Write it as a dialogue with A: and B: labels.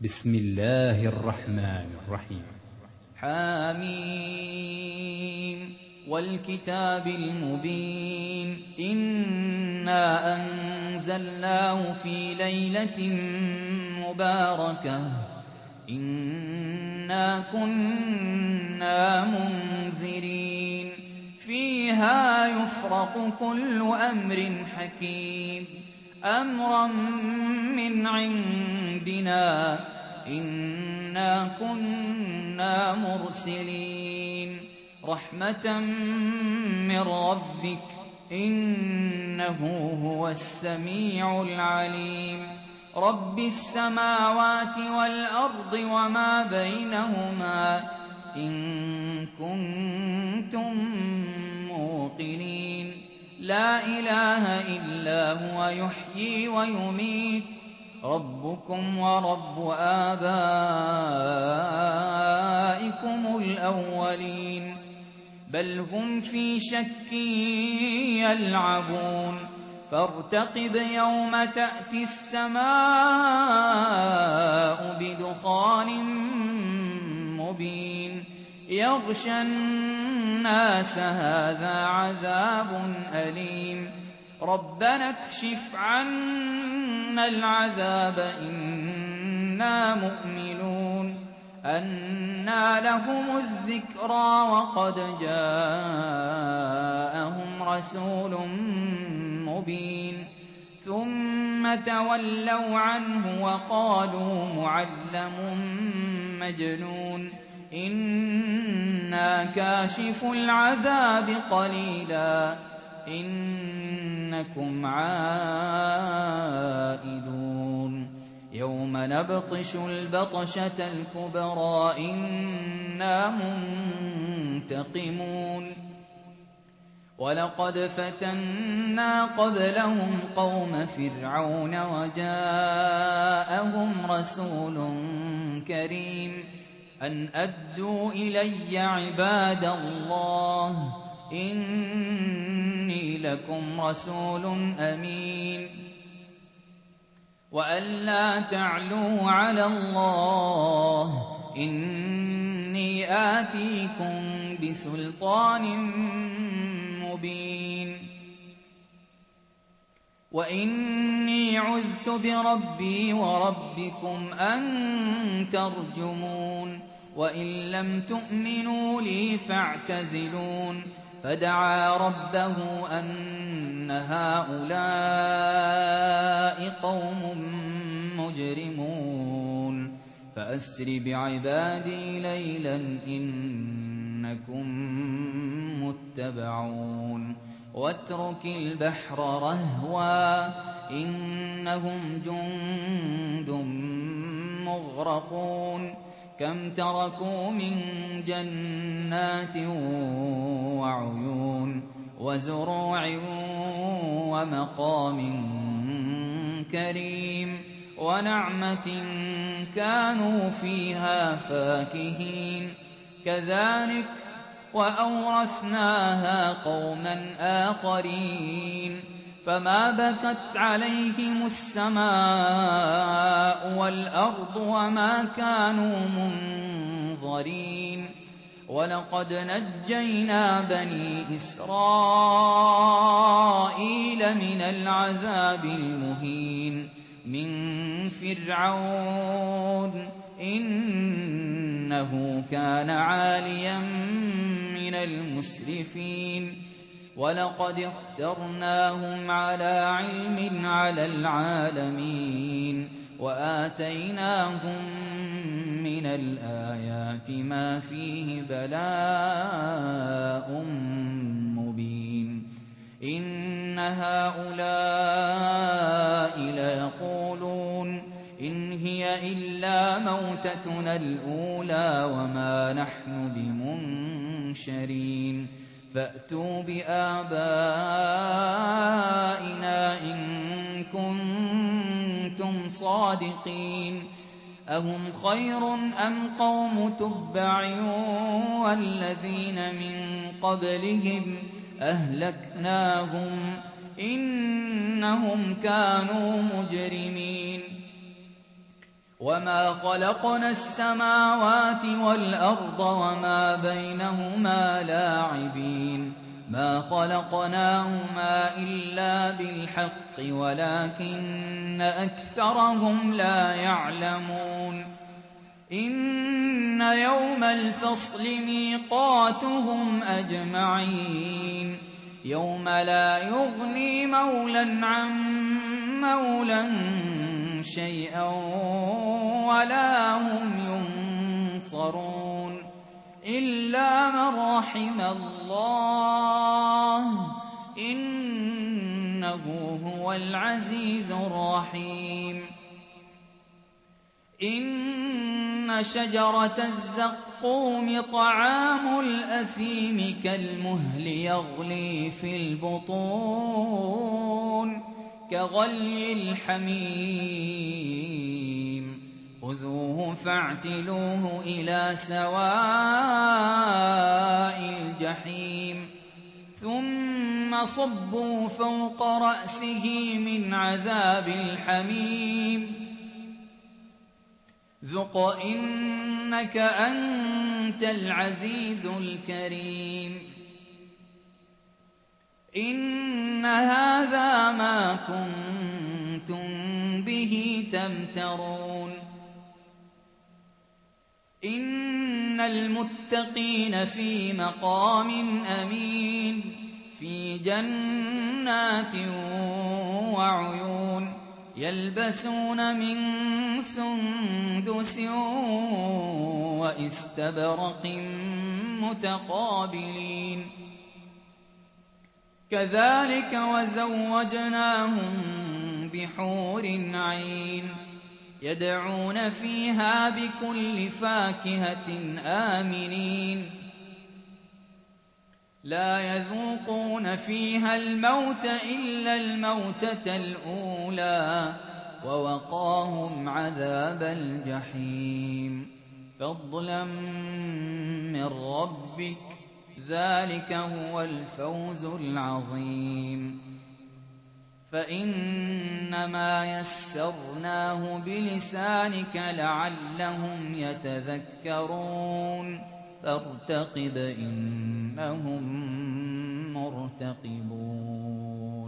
A: بسم الله الرحمن الرحيم.
B: حميم والكتاب المبين إنا أنزلناه في ليلة مباركة إنا كنا منذرين فيها يفرق كل أمر حكيم أمرا من عندنا إنا كنا مرسلين رحمة من ربك إنه هو السميع العليم رب السماوات والأرض وما بينهما إن كنتم موقنين لا إله إلا هو يحيي ويميت ربكم ورب آبائكم الأولين بل هم في شك يلعبون فارتقب يوم تأتي السماء بدخان مبين يغشى الناس هذا عذاب أليم ربنا اكشف عنا العذاب إنا مؤمنون أنى لهم الذكرى وقد جاءهم رسول مبين ثم تولوا عنه وقالوا معلم مجنون إنا كاشف العذاب قليلا إنكم عائدون يوم نبطش البطشة الكبرى إنا منتقمون ولقد فتنا قبلهم قوم فرعون وجاءهم رسول كريم أن أدوا إلي عباد الله إني لكم رسول أمين وأن لا تعلوا على الله إني آتيكم بسلطان مبين وإني عذت بربي وربكم أن ترجمون وإن لم تؤمنوا لي فاعتزلون فدعا ربه أن هؤلاء قوم مجرمون فأسر بعبادي ليلا إنكم متبعون واترك البحر رهوا إنهم جند مغرقون كم تركوا من جنات وعيون وزروع ومقام كريم ونعمة كانوا فيها فاكهين كذلك وأورثناها قوما آخرين فما بكت عليهم السماء والأرض وما كانوا منظرين ولقد نجينا بني إسرائيل من العذاب المهين من فرعون إنه كان عاليا من المسرفين ولقد اخترناهم على علم على العالمين وآتيناهم من الآيات ما فيه بلاء مبين إن هؤلاء ليقولون إن هي إلا موتتنا الأولى وما نحن بمنشرين فأتوا بآبائنا إن كنتم صادقين أهم خير أم قوم تبع والذين من قبلهم أهلكناهم إنهم كانوا مجرمين وما خلقنا السماوات والأرض وما بينهما لاعبين ما خلقناهما إلا بالحق ولكن أكثرهم لا يعلمون إن يوم الفصل ميقاتهم أجمعين يوم لا يغني مولى عن مولى شيئا ولا هم ينصرون إلا من رحم الله إنه هو العزيز الرحيم إن شجرة الزقوم طعام الأثيم كالمهل يغلي في البطون كغلي الحميم خذوه فاعتلوه إلى سواء الجحيم ثم صبوا فوق رأسه من عذاب الحميم ذق إنك أنت العزيز الكريم إن هذا ما كنتم به تمترون إن المتقين في مقام أمين في جنات وعيون يلبسون من سندس وإستبرق متقابلين كذلك وزوجناهم بحور عين يدعون فيها بكل فاكهة آمنين لا يذوقون فيها الموت إلا الموتة الأولى ووقاهم عذاب الجحيم فضلا من ربك ذلك هو الفوز العظيم فإنما يسرناه بلسانك لعلهم يتذكرون فارتقب إنهم مرتقبون